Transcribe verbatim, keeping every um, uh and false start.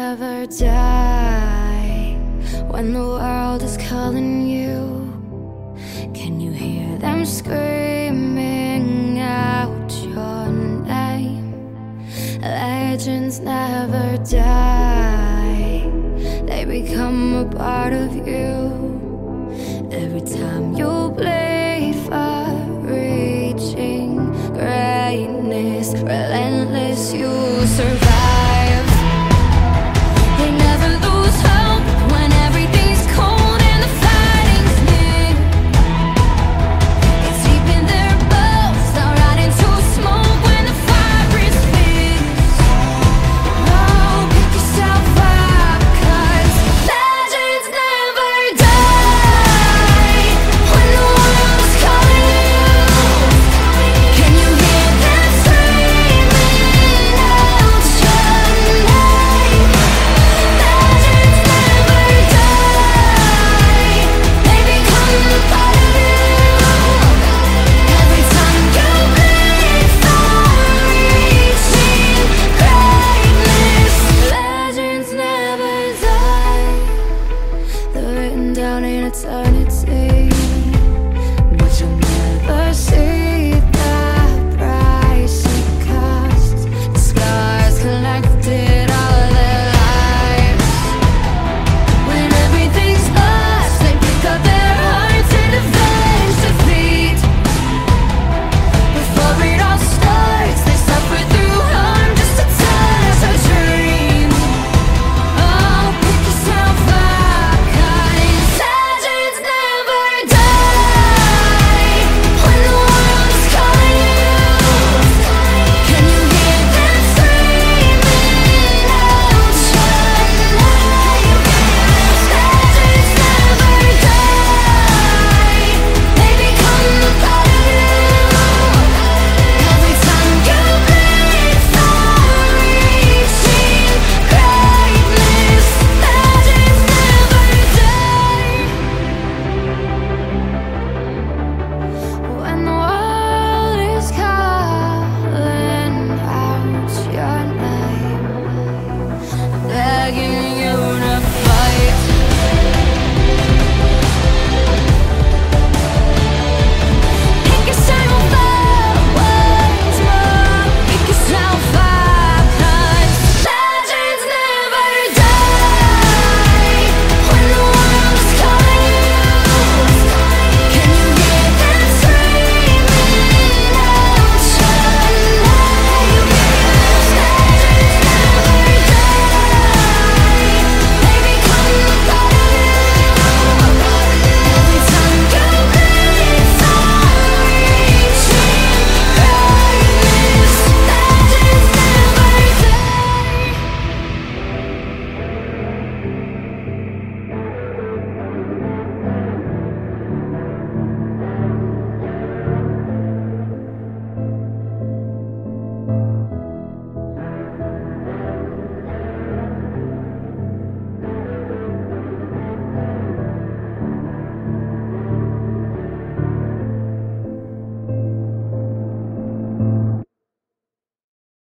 never die. When the world is calling you, can you hear them screaming out your name? Legends never die, they become a part of you. Every time you bleed for reaching greatness, relentless, you survive. They never lose hope when everything's cold and the fighting's near. It's deep in their bones, they'll rot into smoke when the fire is fierce. Oh, pick yourself up, 'cause legends never die. When the world's calling you, can you hear them screaming out your name? Legends never die, they become a part of you. Every time you bleed for reaching greatness, legends never die. They're written down in eternity.